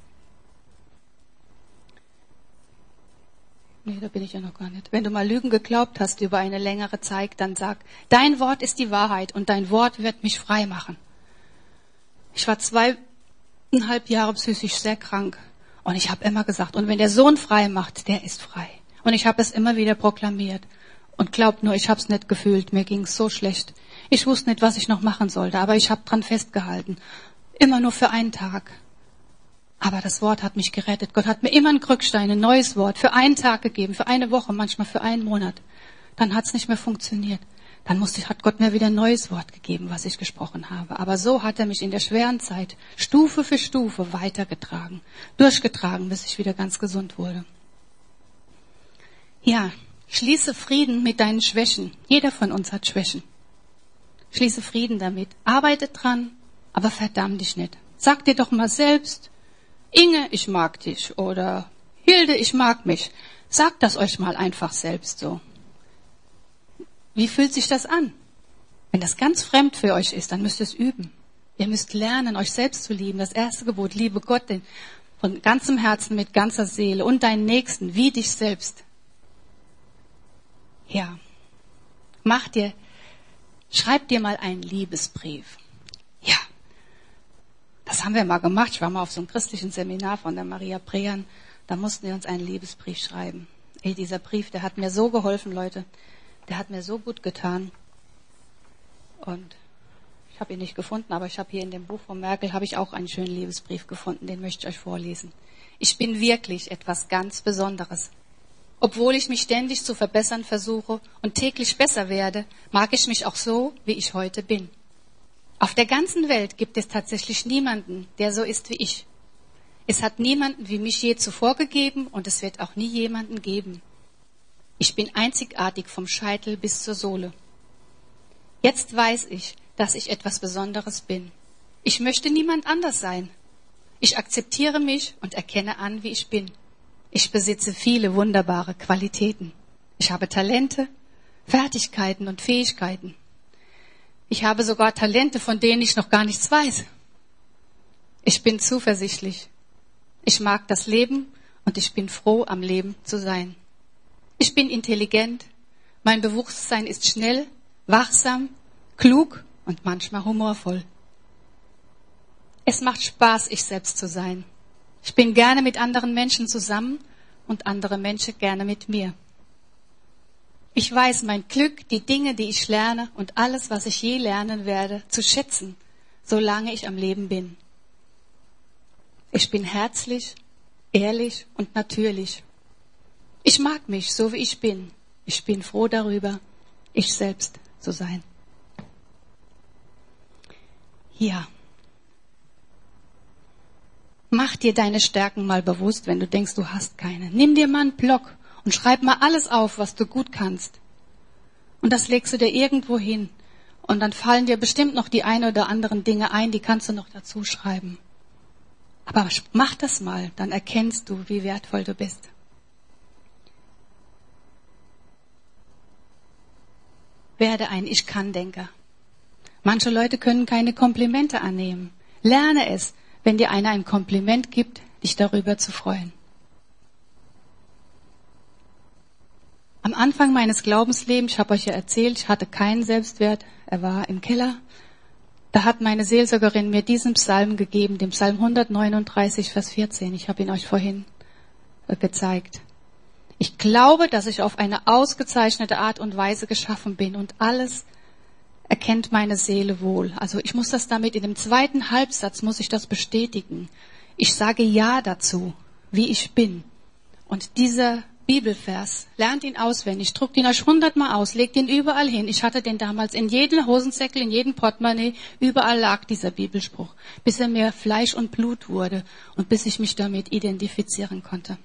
da bin ich ja noch gar nicht. Wenn du mal Lügen geglaubt hast über eine längere Zeit, dann sag, dein Wort ist die Wahrheit und dein Wort wird mich frei machen. Ich war 2,5 Jahre psychisch sehr krank und ich habe immer gesagt, und wenn der Sohn frei macht, der ist frei. Und ich habe es immer wieder proklamiert und glaubt nur, ich habe es nicht gefühlt, mir ging es so schlecht. Ich wusste nicht, was ich noch machen sollte, aber ich habe dran festgehalten. Immer nur für einen Tag. Aber das Wort hat mich gerettet. Gott hat mir immer ein Krückstein, ein neues Wort für einen Tag gegeben, für eine Woche, manchmal für einen Monat. Dann hat es nicht mehr funktioniert. Dann hat Gott mir wieder ein neues Wort gegeben, was ich gesprochen habe. Aber so hat er mich in der schweren Zeit Stufe für Stufe weitergetragen, durchgetragen, bis ich wieder ganz gesund wurde. Ja, schließe Frieden mit deinen Schwächen. Jeder von uns hat Schwächen. Schließe Frieden damit. Arbeite dran, aber verdamm dich nicht. Sag dir doch mal selbst, Inge, ich mag dich, oder Hilde, ich mag mich. Sagt das euch mal einfach selbst so. Wie fühlt sich das an? Wenn das ganz fremd für euch ist, dann müsst ihr es üben. Ihr müsst lernen, euch selbst zu lieben. Das erste Gebot, liebe Gott von ganzem Herzen, mit ganzer Seele und deinen Nächsten wie dich selbst. Ja, schreib dir mal einen Liebesbrief. Ja. Das haben wir mal gemacht. Ich war mal auf so einem christlichen Seminar von der Maria Prean. Da mussten wir uns einen Liebesbrief schreiben. Dieser Brief, der hat mir so geholfen, Leute. Der hat mir so gut getan. Und ich habe ihn nicht gefunden, aber ich habe hier in dem Buch von Merkel habe ich auch einen schönen Liebesbrief gefunden. Den möchte ich euch vorlesen. Ich bin wirklich etwas ganz Besonderes. Obwohl ich mich ständig zu verbessern versuche und täglich besser werde, mag ich mich auch so, wie ich heute bin. Auf der ganzen Welt gibt es tatsächlich niemanden, der so ist wie ich. Es hat niemanden wie mich je zuvor gegeben und es wird auch nie jemanden geben. Ich bin einzigartig vom Scheitel bis zur Sohle. Jetzt weiß ich, dass ich etwas Besonderes bin. Ich möchte niemand anders sein. Ich akzeptiere mich und erkenne an, wie ich bin. Ich besitze viele wunderbare Qualitäten. Ich habe Talente, Fertigkeiten und Fähigkeiten. Ich habe sogar Talente, von denen ich noch gar nichts weiß. Ich bin zuversichtlich. Ich mag das Leben und ich bin froh, am Leben zu sein. Ich bin intelligent. Mein Bewusstsein ist schnell, wachsam, klug und manchmal humorvoll. Es macht Spaß, ich selbst zu sein. Ich bin gerne mit anderen Menschen zusammen und andere Menschen gerne mit mir. Ich weiß mein Glück, die Dinge, die ich lerne und alles, was ich je lernen werde, zu schätzen, solange ich am Leben bin. Ich bin herzlich, ehrlich und natürlich. Ich mag mich, so wie ich bin. Ich bin froh darüber, ich selbst zu sein. Ja. Mach dir deine Stärken mal bewusst, wenn du denkst, du hast keine. Nimm dir mal einen Block und schreib mal alles auf, was du gut kannst. Und das legst du dir irgendwo hin. Und dann fallen dir bestimmt noch die ein oder anderen Dinge ein, die kannst du noch dazu schreiben. Aber mach das mal, dann erkennst du, wie wertvoll du bist. Werde ein Ich-Kann-Denker. Manche Leute können keine Komplimente annehmen. Lerne es, wenn dir einer ein Kompliment gibt, dich darüber zu freuen. Am Anfang meines Glaubenslebens, ich habe euch ja erzählt, ich hatte keinen Selbstwert, er war im Keller. Da hat meine Seelsorgerin mir diesen Psalm gegeben, den Psalm 139, Vers 14. Ich habe ihn euch vorhin gezeigt. Ich glaube, dass ich auf eine ausgezeichnete Art und Weise geschaffen bin und alles erkennt meine Seele wohl. Also ich muss das damit, in dem zweiten Halbsatz muss ich das bestätigen. Ich sage Ja dazu, wie ich bin. Und dieser Bibelvers, lernt ihn auswendig, druckt ihn euch 100-mal aus, legt ihn überall hin. Ich hatte den damals in jedem Hosensäckel, in jedem Portemonnaie, überall lag dieser Bibelspruch, bis er mir Fleisch und Blut wurde und bis ich mich damit identifizieren konnte.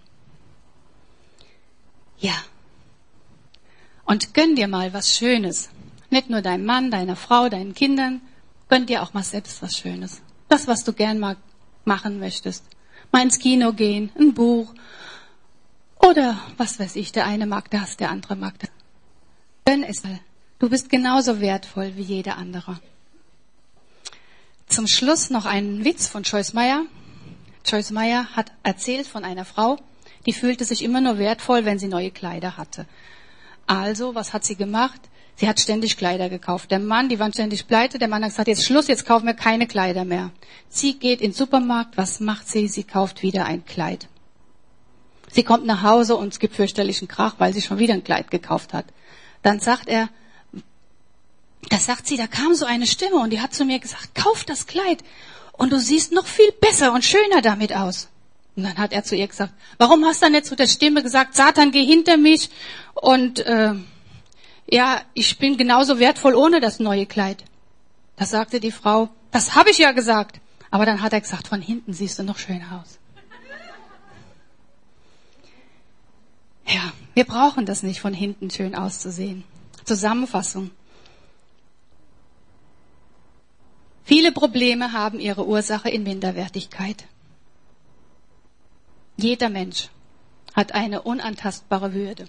Ja. Und gönn dir mal was Schönes. Nicht nur deinem Mann, deiner Frau, deinen Kindern. Gönn dir auch mal selbst was Schönes. Das, was du gern mal machen möchtest. Mal ins Kino gehen, ein Buch. Oder was weiß ich, der eine mag das, der andere mag das. Gönn es mal. Du bist genauso wertvoll wie jeder andere. Zum Schluss noch ein Witz von Joyce Meyer. Joyce Meyer hat erzählt von einer Frau, die fühlte sich immer nur wertvoll, wenn sie neue Kleider hatte. Also, was hat sie gemacht? Sie hat ständig Kleider gekauft. Der Mann, die waren ständig pleite. Der Mann hat gesagt, jetzt Schluss, jetzt kaufen wir keine Kleider mehr. Sie geht in den Supermarkt. Was macht sie? Sie kauft wieder ein Kleid. Sie kommt nach Hause und es gibt fürchterlichen Krach, weil sie schon wieder ein Kleid gekauft hat. Dann sagt sie, da kam so eine Stimme und die hat zu mir gesagt, kauf das Kleid und du siehst noch viel besser und schöner damit aus. Und dann hat er zu ihr gesagt, warum hast du dann nicht zu der Stimme gesagt, Satan, geh hinter mich und ich bin genauso wertvoll ohne das neue Kleid. Da sagte die Frau, das habe ich ja gesagt. Aber dann hat er gesagt, von hinten siehst du noch schöner aus. Ja, wir brauchen das nicht, von hinten schön auszusehen. Zusammenfassung. Viele Probleme haben ihre Ursache in Minderwertigkeit. Jeder Mensch hat eine unantastbare Würde.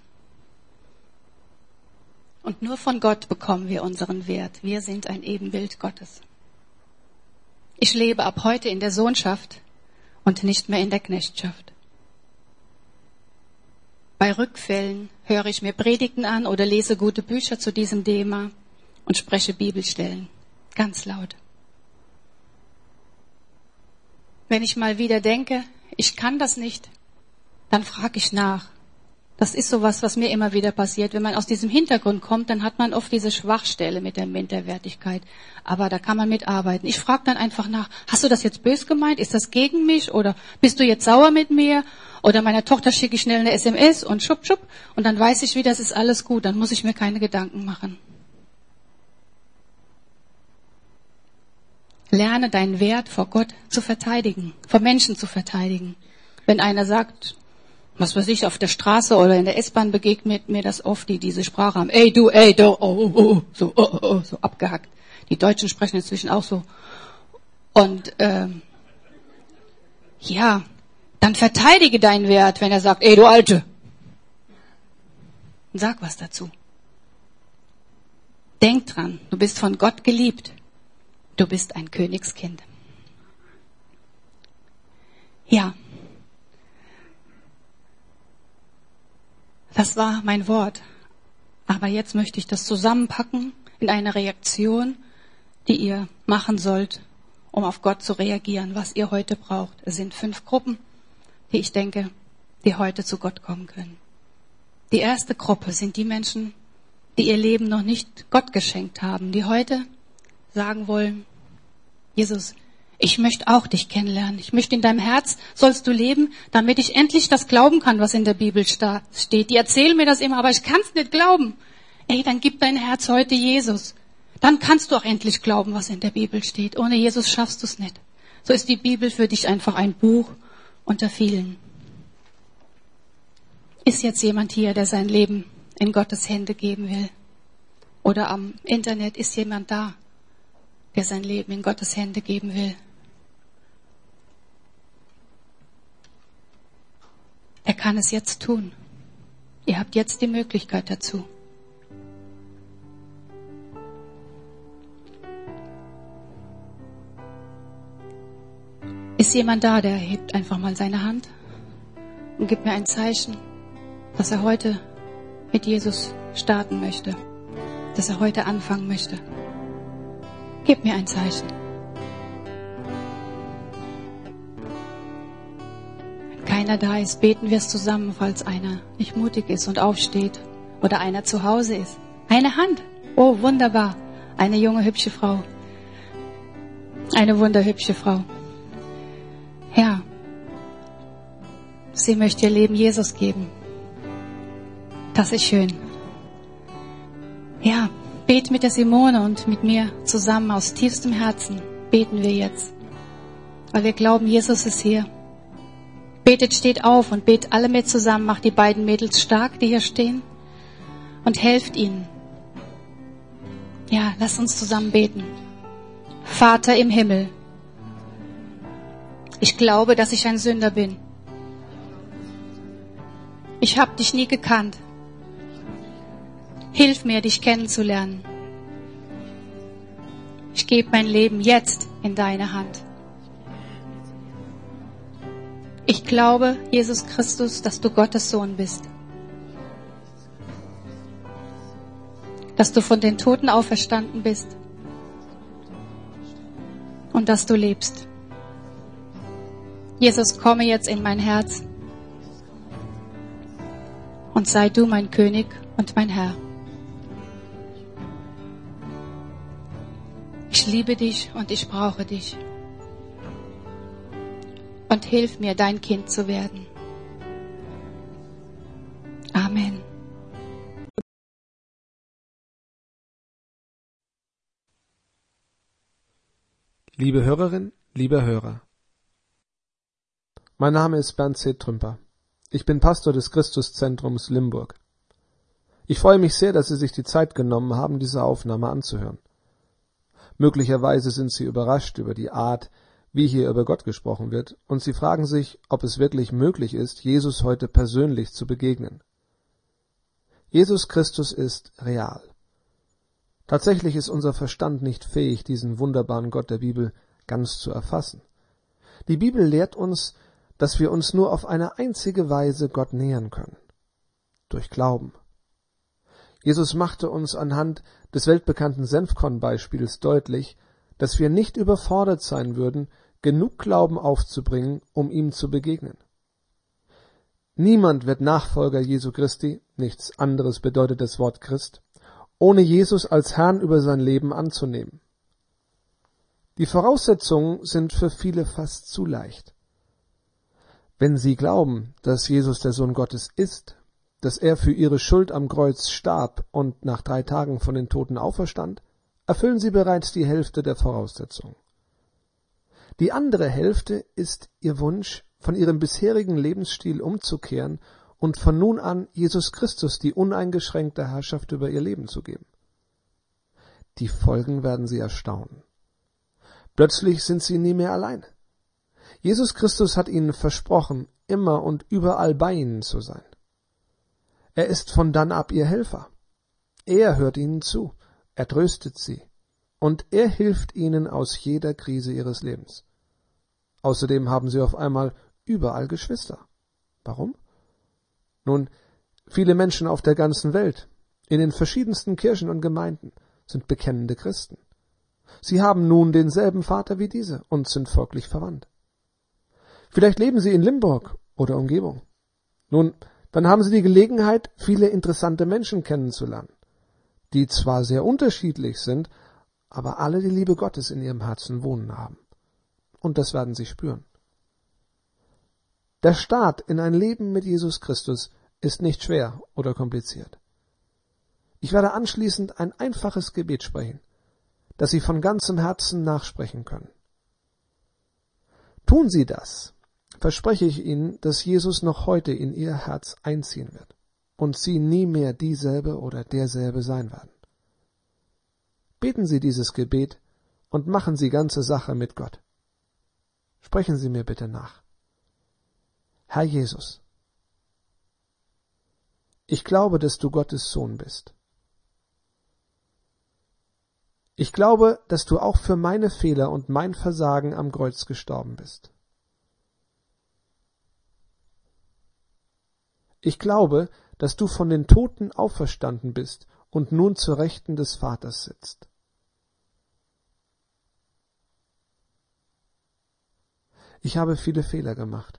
Und nur von Gott bekommen wir unseren Wert. Wir sind ein Ebenbild Gottes. Ich lebe ab heute in der Sohnschaft und nicht mehr in der Knechtschaft. Bei Rückfällen höre ich mir Predigten an oder lese gute Bücher zu diesem Thema und spreche Bibelstellen. Ganz laut. Wenn ich mal wieder denke, ich kann das nicht, dann frage ich nach. Das ist sowas, was mir immer wieder passiert. Wenn man aus diesem Hintergrund kommt, dann hat man oft diese Schwachstelle mit der Minderwertigkeit. Aber da kann man mitarbeiten. Ich frage dann einfach nach, hast du das jetzt böse gemeint? Ist das gegen mich? Oder bist du jetzt sauer mit mir? Oder meiner Tochter schicke ich schnell eine SMS und schupp, schupp. Und dann weiß ich wieder, es ist alles gut. Dann muss ich mir keine Gedanken machen. Lerne deinen Wert vor Gott zu verteidigen, vor Menschen zu verteidigen. Wenn einer sagt, was weiß ich, auf der Straße oder in der S-Bahn begegnet mir das oft, die diese Sprache haben. Ey, du, so abgehackt. Die Deutschen sprechen inzwischen auch so. Und dann verteidige deinen Wert, wenn er sagt, ey, du Alte. Und sag was dazu. Denk dran, du bist von Gott geliebt. Du bist ein Königskind. Ja. Das war mein Wort. Aber jetzt möchte ich das zusammenpacken in eine Reaktion, die ihr machen sollt, um auf Gott zu reagieren, was ihr heute braucht. Es sind 5 Gruppen, die ich denke, die heute zu Gott kommen können. Die erste Gruppe sind die Menschen, die ihr Leben noch nicht Gott geschenkt haben, die heute sagen wollen, Jesus, ich möchte auch dich kennenlernen. Ich möchte in deinem Herz sollst du leben, damit ich endlich das glauben kann, was in der Bibel steht. Die erzählen mir das immer, aber ich kann es nicht glauben. Ey, dann gib dein Herz heute Jesus. Dann kannst du auch endlich glauben, was in der Bibel steht. Ohne Jesus schaffst du es nicht. So ist die Bibel für dich einfach ein Buch unter vielen. Ist jetzt jemand hier, der sein Leben in Gottes Hände geben will? Oder am Internet ist jemand da, der sein Leben in Gottes Hände geben will? Er kann es jetzt tun. Ihr habt jetzt die Möglichkeit dazu. Ist jemand da, der hebt einfach mal seine Hand und gibt mir ein Zeichen, dass er heute mit Jesus starten möchte, dass er heute anfangen möchte? Gib mir ein Zeichen. Wenn keiner da ist, beten wir es zusammen, falls einer nicht mutig ist und aufsteht oder einer zu Hause ist. Eine Hand. Oh, wunderbar. Eine junge, hübsche Frau. Eine wunderhübsche Frau. Ja. Sie möchte ihr Leben Jesus geben. Das ist schön. Ja. Bet mit der Simone und mit mir zusammen aus tiefstem Herzen. Beten wir jetzt. Weil wir glauben, Jesus ist hier. Betet, steht auf und betet alle mit zusammen. Macht die beiden Mädels stark, die hier stehen. Und helft ihnen. Ja, lasst uns zusammen beten. Vater im Himmel. Ich glaube, dass ich ein Sünder bin. Ich habe dich nie gekannt. Hilf mir, dich kennenzulernen. Ich gebe mein Leben jetzt in deine Hand. Ich glaube, Jesus Christus, dass du Gottes Sohn bist. Dass du von den Toten auferstanden bist. Und dass du lebst. Jesus, komme jetzt in mein Herz. Und sei du mein König und mein Herr. Ich liebe dich und ich brauche dich. Und hilf mir, dein Kind zu werden. Amen. Liebe Hörerin, lieber Hörer. Mein Name ist Bernd C. Trümper. Ich bin Pastor des Christuszentrums Limburg. Ich freue mich sehr, dass Sie sich die Zeit genommen haben, diese Aufnahme anzuhören. Möglicherweise sind Sie überrascht über die Art, wie hier über Gott gesprochen wird, und Sie fragen sich, ob es wirklich möglich ist, Jesus heute persönlich zu begegnen. Jesus Christus ist real. Tatsächlich ist unser Verstand nicht fähig, diesen wunderbaren Gott der Bibel ganz zu erfassen. Die Bibel lehrt uns, dass wir uns nur auf eine einzige Weise Gott nähern können: durch Glauben. Jesus machte uns anhand des weltbekannten Senfkorn-Beispiels deutlich, dass wir nicht überfordert sein würden, genug Glauben aufzubringen, um ihm zu begegnen. Niemand wird Nachfolger Jesu Christi, nichts anderes bedeutet das Wort Christ, ohne Jesus als Herrn über sein Leben anzunehmen. Die Voraussetzungen sind für viele fast zu leicht. Wenn sie glauben, dass Jesus der Sohn Gottes ist, dass er für ihre Schuld am Kreuz starb und nach 3 Tagen von den Toten auferstand, erfüllen sie bereits die Hälfte der Voraussetzungen. Die andere Hälfte ist ihr Wunsch, von ihrem bisherigen Lebensstil umzukehren und von nun an Jesus Christus die uneingeschränkte Herrschaft über ihr Leben zu geben. Die Folgen werden sie erstaunen. Plötzlich sind sie nie mehr allein. Jesus Christus hat ihnen versprochen, immer und überall bei ihnen zu sein. Er ist von dann ab ihr Helfer. Er hört ihnen zu, er tröstet sie und er hilft ihnen aus jeder Krise ihres Lebens. Außerdem haben sie auf einmal überall Geschwister. Warum? Nun, viele Menschen auf der ganzen Welt, in den verschiedensten Kirchen und Gemeinden, sind bekennende Christen. Sie haben nun denselben Vater wie diese und sind folglich verwandt. Vielleicht leben sie in Limburg oder Umgebung. Nun, dann haben sie die Gelegenheit, viele interessante Menschen kennenzulernen, die zwar sehr unterschiedlich sind, aber alle die Liebe Gottes in ihrem Herzen wohnen haben. Und das werden sie spüren. Der Start in ein Leben mit Jesus Christus ist nicht schwer oder kompliziert. Ich werde anschließend ein einfaches Gebet sprechen, das Sie von ganzem Herzen nachsprechen können. Tun Sie das, verspreche ich Ihnen, dass Jesus noch heute in Ihr Herz einziehen wird und Sie nie mehr dieselbe oder derselbe sein werden. Beten Sie dieses Gebet und machen Sie ganze Sache mit Gott. Sprechen Sie mir bitte nach. Herr Jesus, ich glaube, dass du Gottes Sohn bist. Ich glaube, dass du auch für meine Fehler und mein Versagen am Kreuz gestorben bist. Ich glaube, dass du von den Toten auferstanden bist und nun zur Rechten des Vaters sitzt. Ich habe viele Fehler gemacht,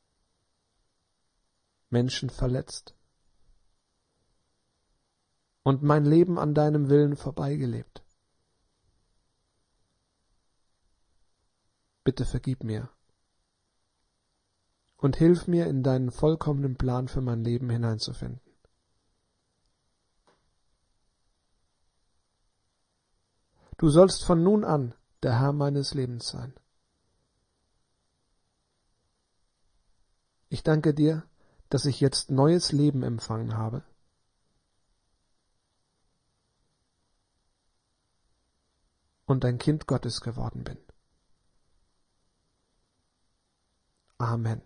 Menschen verletzt und mein Leben an deinem Willen vorbeigelebt. Bitte vergib mir und hilf mir, in deinen vollkommenen Plan für mein Leben hineinzufinden. Du sollst von nun an der Herr meines Lebens sein. Ich danke dir, dass ich jetzt neues Leben empfangen habe. Und ein Kind Gottes geworden bin. Amen.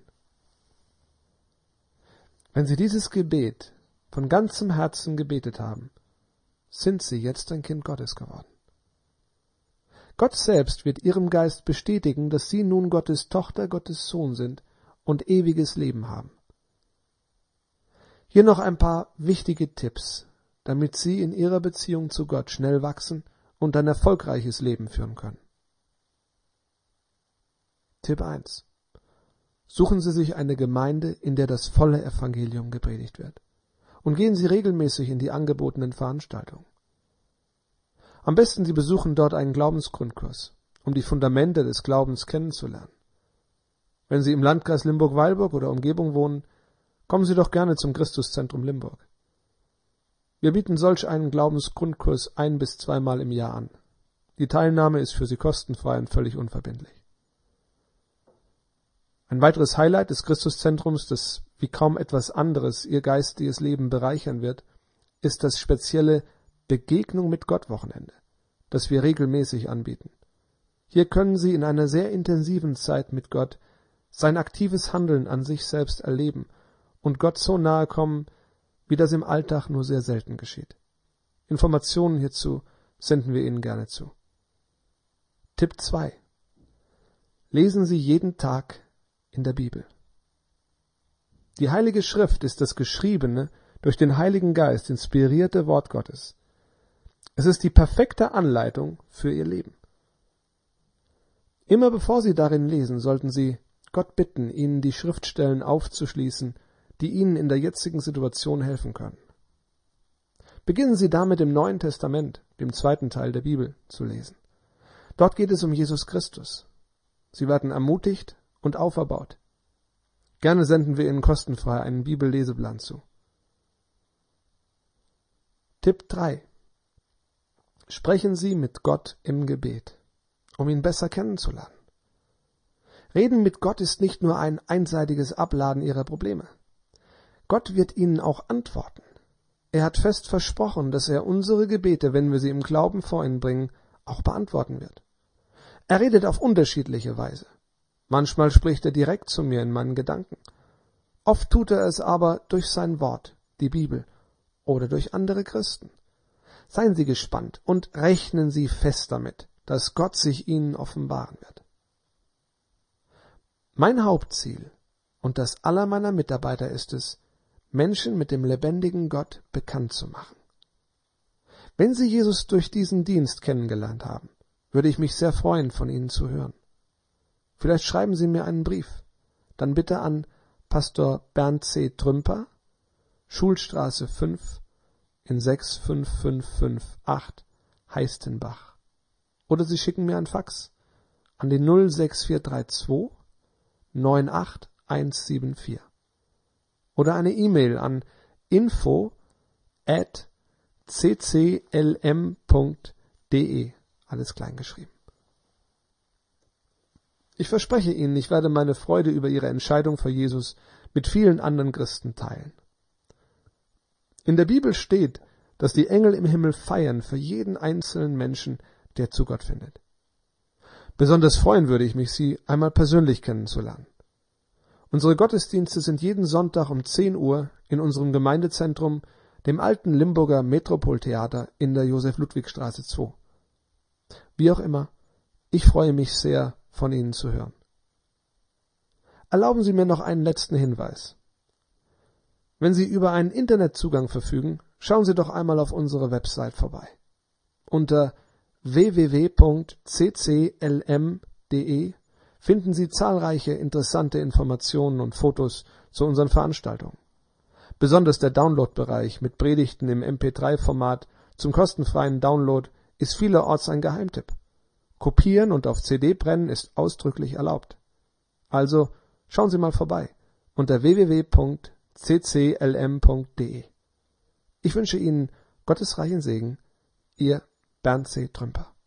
Wenn Sie dieses Gebet von ganzem Herzen gebetet haben, sind sie jetzt ein Kind Gottes geworden. Gott selbst wird ihrem Geist bestätigen, dass sie nun Gottes Tochter, Gottes Sohn sind und ewiges Leben haben. Hier noch ein paar wichtige Tipps, damit Sie in Ihrer Beziehung zu Gott schnell wachsen und ein erfolgreiches Leben führen können. Tipp 1. Suchen Sie sich eine Gemeinde, in der das volle Evangelium gepredigt wird. Und gehen Sie regelmäßig in die angebotenen Veranstaltungen. Am besten Sie besuchen dort einen Glaubensgrundkurs, um die Fundamente des Glaubens kennenzulernen. Wenn Sie im Landkreis Limburg-Weilburg oder Umgebung wohnen, kommen Sie doch gerne zum Christuszentrum Limburg. Wir bieten solch einen Glaubensgrundkurs 1- bis 2-mal im Jahr an. Die Teilnahme ist für Sie kostenfrei und völlig unverbindlich. Ein weiteres Highlight des Christuszentrums, das wie kaum etwas anderes Ihr geistiges Leben bereichern wird, ist das spezielle Begegnung mit Gott Wochenende, das wir regelmäßig anbieten. Hier können Sie in einer sehr intensiven Zeit mit Gott sein aktives Handeln an sich selbst erleben und Gott so nahe kommen, wie das im Alltag nur sehr selten geschieht. Informationen hierzu senden wir Ihnen gerne zu. Tipp 2. Lesen Sie jeden Tag in der Bibel. Die Heilige Schrift ist das geschriebene, durch den Heiligen Geist inspirierte Wort Gottes. Es ist die perfekte Anleitung für Ihr Leben. Immer bevor Sie darin lesen, sollten Sie Gott bitten, Ihnen die Schriftstellen aufzuschließen, die Ihnen in der jetzigen Situation helfen können. Beginnen Sie damit im Neuen Testament, dem 2. Teil der Bibel, zu lesen. Dort geht es um Jesus Christus. Sie werden ermutigt und auferbaut. Gerne senden wir Ihnen kostenfrei einen Bibelleseplan zu. Tipp 3. Sprechen Sie mit Gott im Gebet, um ihn besser kennenzulernen. Reden mit Gott ist nicht nur ein einseitiges Abladen Ihrer Probleme. Gott wird Ihnen auch antworten. Er hat fest versprochen, dass er unsere Gebete, wenn wir sie im Glauben vor ihn bringen, auch beantworten wird. Er redet auf unterschiedliche Weise. Manchmal spricht er direkt zu mir in meinen Gedanken. Oft tut er es aber durch sein Wort, die Bibel, oder durch andere Christen. Seien Sie gespannt und rechnen Sie fest damit, dass Gott sich Ihnen offenbaren wird. Mein Hauptziel und das aller meiner Mitarbeiter ist es, Menschen mit dem lebendigen Gott bekannt zu machen. Wenn Sie Jesus durch diesen Dienst kennengelernt haben, würde ich mich sehr freuen, von Ihnen zu hören. Vielleicht schreiben Sie mir einen Brief, dann bitte an Pastor Bernd C. Trümper, Schulstraße 5 in 65558 Heistenbach. Oder Sie schicken mir ein Fax an die 06432 98174. Oder eine E-Mail an info@cclm.de, alles klein geschrieben. Ich verspreche Ihnen, ich werde meine Freude über Ihre Entscheidung für Jesus mit vielen anderen Christen teilen. In der Bibel steht, dass die Engel im Himmel feiern für jeden einzelnen Menschen, der zu Gott findet. Besonders freuen würde ich mich, Sie einmal persönlich kennenzulernen. Unsere Gottesdienste sind jeden Sonntag um 10 Uhr in unserem Gemeindezentrum, dem alten Limburger Metropoltheater in der Josef-Ludwig-Straße 2. Wie auch immer, ich freue mich sehr, von Ihnen zu hören. Erlauben Sie mir noch einen letzten Hinweis. Wenn Sie über einen Internetzugang verfügen, schauen Sie doch einmal auf unsere Website vorbei. Unter www.cclm.de finden Sie zahlreiche interessante Informationen und Fotos zu unseren Veranstaltungen. Besonders der Download-Bereich mit Predigten im MP3-Format zum kostenfreien Download ist vielerorts ein Geheimtipp. Kopieren und auf CD brennen ist ausdrücklich erlaubt. Also schauen Sie mal vorbei unter www.cclm.de. Ich wünsche Ihnen Gottes reichen Segen, Ihr Bernd C. Trümper.